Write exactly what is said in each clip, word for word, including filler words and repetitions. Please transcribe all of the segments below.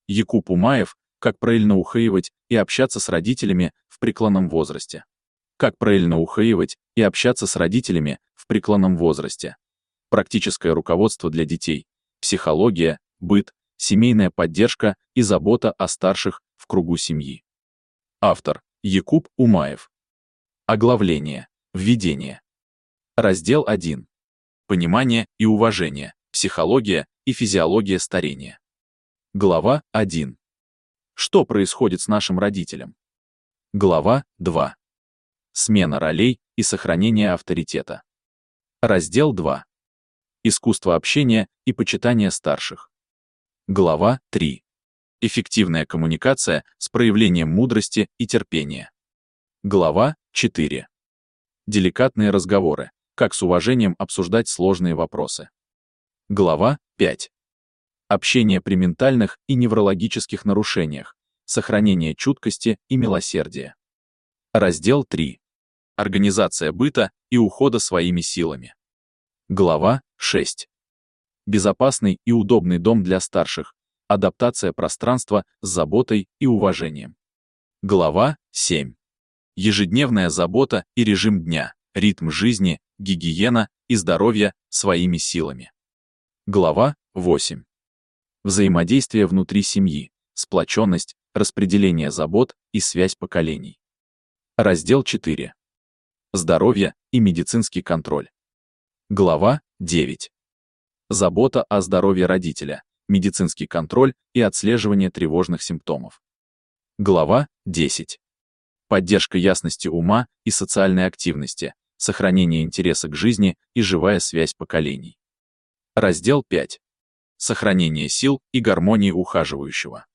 Якуб Умаев «Как правильно ухаживать и общаться с родителями в преклонном возрасте». Как правильно ухаживать и общаться с родителями в преклонном возрасте. Практическое руководство для детей. Психология, быт, семейная поддержка и забота о старших в кругу семьи. Автор Якуб Умаев. Оглавление. Введение. Раздел один. Понимание и уважение. Психология и физиология старения. Глава один. Что происходит с нашим родителем? Глава два. Смена ролей и сохранение авторитета. Раздел два. Искусство общения и почитание старших. Глава три. Эффективная коммуникация с проявлением мудрости и терпения. Глава четыре. Деликатные разговоры. Как с уважением обсуждать сложные вопросы. Глава пять. Общение при ментальных и неврологических нарушениях. Сохранение чуткости и милосердия. Раздел три. Организация быта и ухода своими силами. Глава шесть. Безопасный и удобный дом для старших. Адаптация пространства с заботой и уважением. Глава семь. Ежедневная забота и режим дня, ритм жизни, гигиена и здоровье своими силами. Глава восемь. Взаимодействие внутри семьи, сплоченность, распределение забот и связь поколений. Раздел четыре. Здоровье и медицинский контроль. Глава девять. Забота о здоровье родителя, медицинский контроль и отслеживание тревожных симптомов. Глава десять. Поддержка ясности ума и социальной активности, сохранение интереса к жизни и живая связь поколений. Раздел пять. Сохранение сил и гармонии ухаживающего.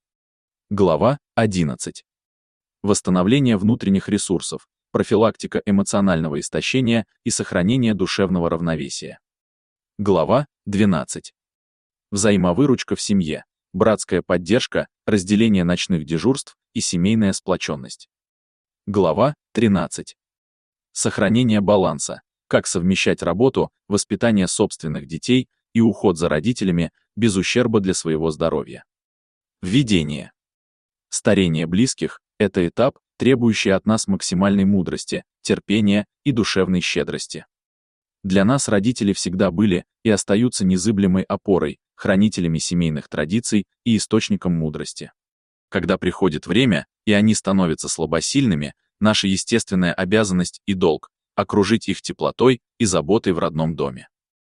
Глава одиннадцать. Восстановление внутренних ресурсов, профилактика эмоционального истощения и сохранение душевного равновесия. Глава двенадцать. Взаимовыручка в семье, братская поддержка, разделение ночных дежурств и семейная сплоченность. Глава тринадцать. Сохранение баланса, как совмещать работу, воспитание собственных детей и уход за родителями без ущерба для своего здоровья. Введение. Старение близких – это этап, требующий от нас максимальной мудрости, терпения и душевной щедрости. Для нас родители всегда были и остаются незыблемой опорой, хранителями семейных традиций и источником мудрости. Когда приходит время, и они становятся слабосильными, наша естественная обязанность и долг – окружить их теплотой и заботой в родном доме.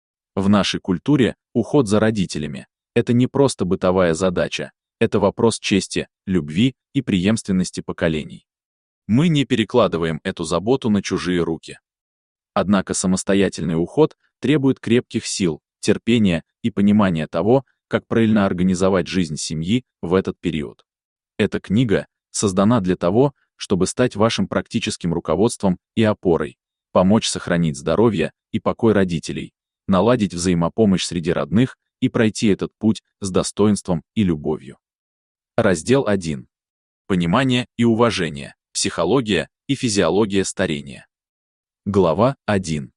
В нашей культуре уход за родителями – это не просто бытовая задача, это вопрос чести, любви и преемственности поколений. Мы не перекладываем эту заботу на чужие руки. Однако самостоятельный уход требует крепких сил, терпения и понимания того, как правильно организовать жизнь семьи в этот период. Эта книга создана для того, чтобы стать вашим практическим руководством и опорой, помочь сохранить здоровье и покой родителей, наладить взаимопомощь среди родных и пройти этот путь с достоинством и любовью. Раздел один. Понимание и уважение, психология и физиология старения. Глава один.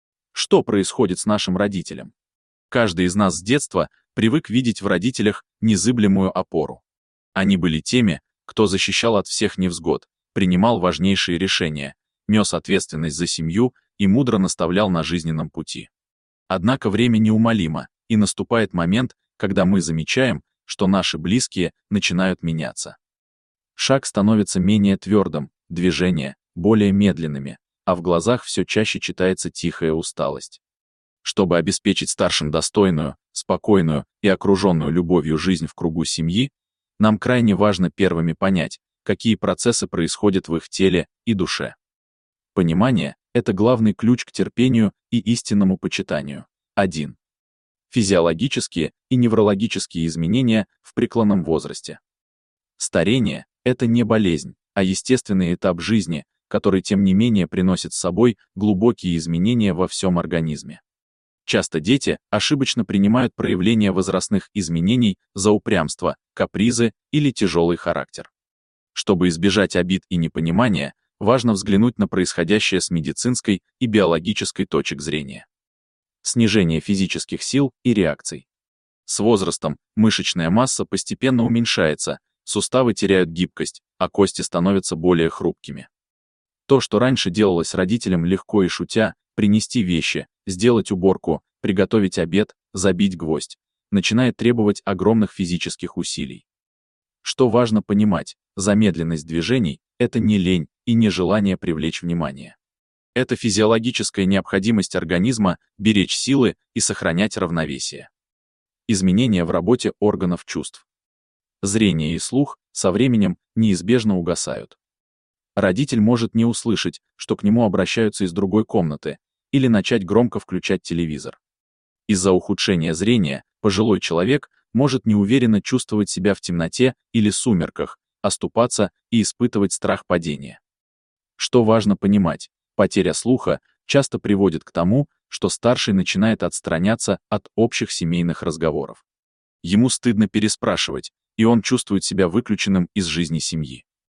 Что происходит с нашим родителем? Каждый из нас с детства привык видеть в родителях незыблемую опору. Они были теми, кто защищал от всех невзгод, принимал важнейшие решения, нес ответственность за семью и мудро наставлял на жизненном пути. Однако время неумолимо, и наступает момент, когда мы замечаем, что наши близкие начинают меняться. Шаг становится менее твердым, движения более медленными, а в глазах все чаще читается тихая усталость. Чтобы обеспечить старшим достойную, спокойную и окруженную любовью жизнь в кругу семьи, нам крайне важно первыми понять, какие процессы происходят в их теле и душе. Понимание — это главный ключ к терпению и истинному почитанию. один. Физиологические и неврологические изменения в преклонном возрасте. Старение — это не болезнь, а естественный этап жизни, который, тем не менее, приносит с собой глубокие изменения во всем организме. Часто дети ошибочно принимают проявления возрастных изменений за упрямство, капризы или тяжелый характер. Чтобы избежать обид и непонимания, важно взглянуть на происходящее с медицинской и биологической точек зрения. Снижение физических сил и реакций. С возрастом мышечная масса постепенно уменьшается, суставы теряют гибкость, а кости становятся более хрупкими. То, что раньше делалось родителям легко и шутя, принести вещи, сделать уборку, приготовить обед, забить гвоздь, начинает требовать огромных физических усилий. Что важно понимать, замедленность движений – это не лень и не желание привлечь внимание. Это физиологическая необходимость организма беречь силы и сохранять равновесие. Изменения в работе органов чувств. Зрение и слух со временем неизбежно угасают. Родитель может не услышать, что к нему обращаются из другой комнаты, или начать громко включать телевизор. Из-за ухудшения зрения пожилой человек может неуверенно чувствовать себя в темноте или сумерках, оступаться и испытывать страх падения. Что важно понимать, потеря слуха часто приводит к тому, что старший начинает отстраняться от общих семейных разговоров. Ему стыдно переспрашивать, и он чувствует себя выключенным из жизни семьи.